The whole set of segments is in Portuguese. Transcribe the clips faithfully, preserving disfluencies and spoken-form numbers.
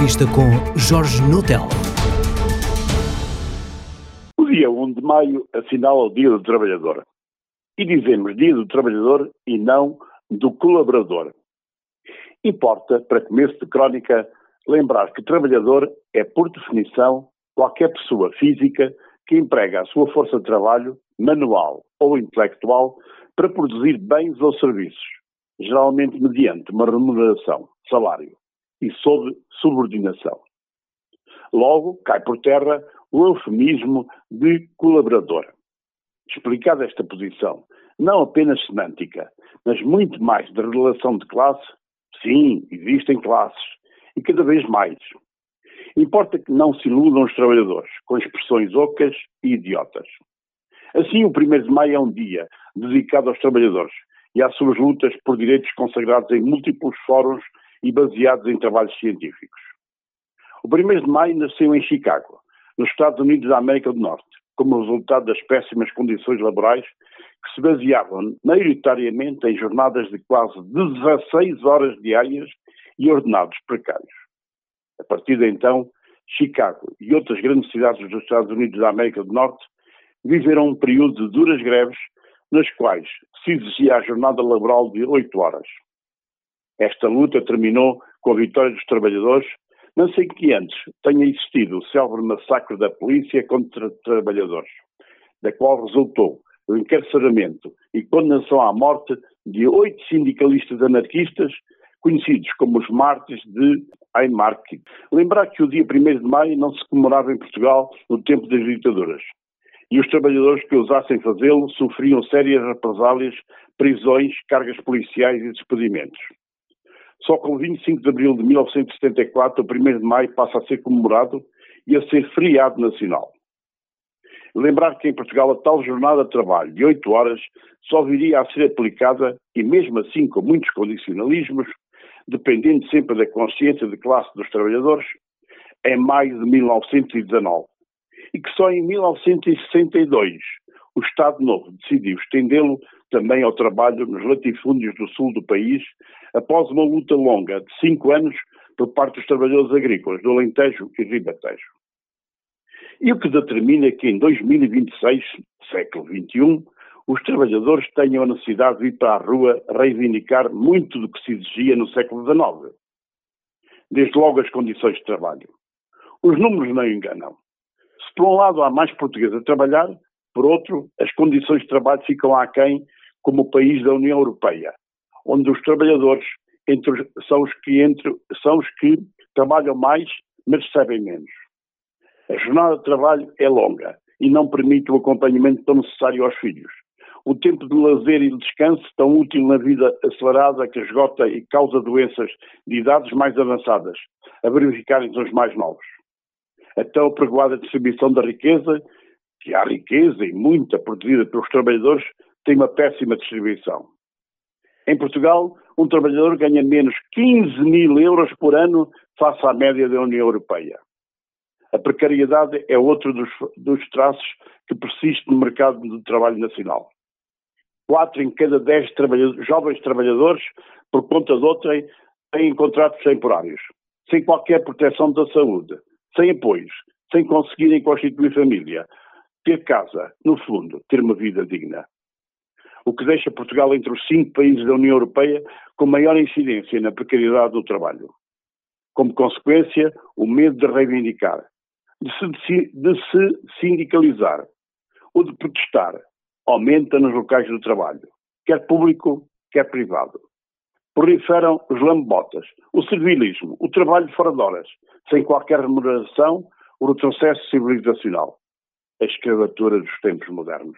entrevista com Jorge Nutella. O dia um de maio assinala o Dia do Trabalhador. E dizemos Dia do Trabalhador e não do colaborador. Importa, para começo de crónica, lembrar que trabalhador é, por definição, qualquer pessoa física que emprega a sua força de trabalho, manual ou intelectual, para produzir bens ou serviços, geralmente mediante uma remuneração, salário, e sob subordinação. Logo, cai por terra o eufemismo de colaborador. Explicada esta posição, não apenas semântica, mas muito mais de relação de classe, sim, existem classes, e cada vez mais. Importa que não se iludam os trabalhadores, com expressões ocas e idiotas. Assim, o primeiro de maio é um dia dedicado aos trabalhadores e às suas lutas por direitos consagrados em múltiplos fóruns e baseados em trabalhos científicos. O primeiro de maio nasceu em Chicago, nos Estados Unidos da América do Norte, como resultado das péssimas condições laborais que se baseavam maioritariamente em jornadas de quase dezasseis horas diárias e ordenados precários. A partir de então, Chicago e outras grandes cidades dos Estados Unidos da América do Norte viveram um período de duras greves nas quais se exigia a jornada laboral de oito horas. Esta luta terminou com a vitória dos trabalhadores, mas sem que antes tenha existido o célebre massacre da polícia contra trabalhadores, da qual resultou o encarceramento e condenação à morte de oito sindicalistas anarquistas, conhecidos como os mártires de Haymarket. Lembrar que o dia primeiro de maio não se comemorava em Portugal no tempo das ditaduras, e os trabalhadores que ousassem fazê-lo sofriam sérias represálias, prisões, cargas policiais e despedimentos. Só com o vinte e cinco de abril de mil novecentos e setenta e quatro, o primeiro de maio passa a ser comemorado e a ser feriado nacional. Lembrar que em Portugal a tal jornada de trabalho de oito horas só viria a ser aplicada, e mesmo assim com muitos condicionalismos, dependendo sempre da consciência de classe dos trabalhadores, em maio de mil novecentos e dezanove. E que só em mil novecentos e sessenta e dois o Estado Novo decidiu estendê-lo também ao trabalho nos latifúndios do sul do país, após uma luta longa de cinco anos por parte dos trabalhadores agrícolas do Alentejo e Ribatejo. E o que determina que em dois mil e vinte e seis, século vinte e um, os trabalhadores tenham a necessidade de ir para a rua reivindicar muito do que se exigia no século dezenove. Desde logo as condições de trabalho. Os números não enganam. Se por um lado há mais portugueses a trabalhar, por outro, as condições de trabalho ficam aquém como o país da União Europeia, onde os trabalhadores entre, são, os que entre, são os que trabalham mais, mas recebem menos. A jornada de trabalho é longa e não permite o acompanhamento tão necessário aos filhos. O tempo de lazer e de descanso, tão útil na vida acelerada que esgota e causa doenças de idades mais avançadas, a verificarem-se os mais novos. A tão pregoada distribuição da riqueza, que há riqueza e muita produzida pelos trabalhadores, tem uma péssima distribuição. Em Portugal, um trabalhador ganha menos quinze mil euros por ano face à média da União Europeia. A precariedade é outro dos, dos traços que persiste no mercado de trabalho nacional. Quatro em cada dez trabalhadores, jovens trabalhadores, por conta de outrem, têm contratos temporários, sem qualquer proteção da saúde, sem apoios, sem conseguirem constituir família, ter casa, no fundo, ter uma vida digna. O que deixa Portugal entre os cinco países da União Europeia com maior incidência na precariedade do trabalho. Como consequência, o medo de reivindicar, de se, de se sindicalizar ou de protestar aumenta nos locais do trabalho, quer público, quer privado. Proliferam os lambotas, o servilismo, o trabalho fora de horas, sem qualquer remuneração, o retrocesso civilizacional, a escravatura dos tempos modernos.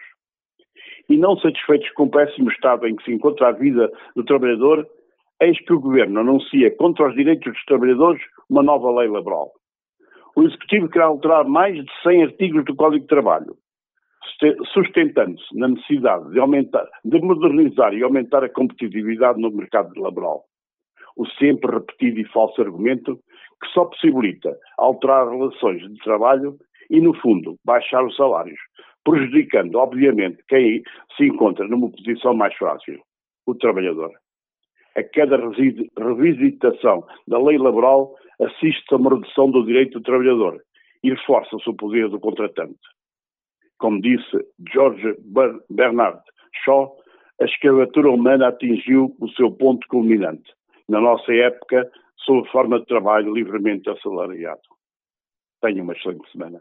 E não satisfeitos com o péssimo estado em que se encontra a vida do trabalhador, eis que o Governo anuncia contra os direitos dos trabalhadores uma nova lei laboral. O Executivo quer alterar mais de cem artigos do Código de Trabalho, sustentando-se na necessidade de aumentar, de modernizar e aumentar a competitividade no mercado laboral. O sempre repetido e falso argumento que só possibilita alterar relações de trabalho e, no fundo, baixar os salários, prejudicando, obviamente, quem se encontra numa posição mais fácil, o trabalhador. A cada revisitação da lei laboral, assiste-se a uma redução do direito do trabalhador e reforça-se o poder do contratante. Como disse George Bernard Shaw, a escravatura humana atingiu o seu ponto culminante, na nossa época, sob forma de trabalho livremente assalariado. Tenha uma excelente semana.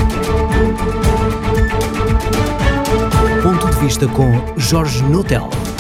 Ponto de vista com Jorge Notel.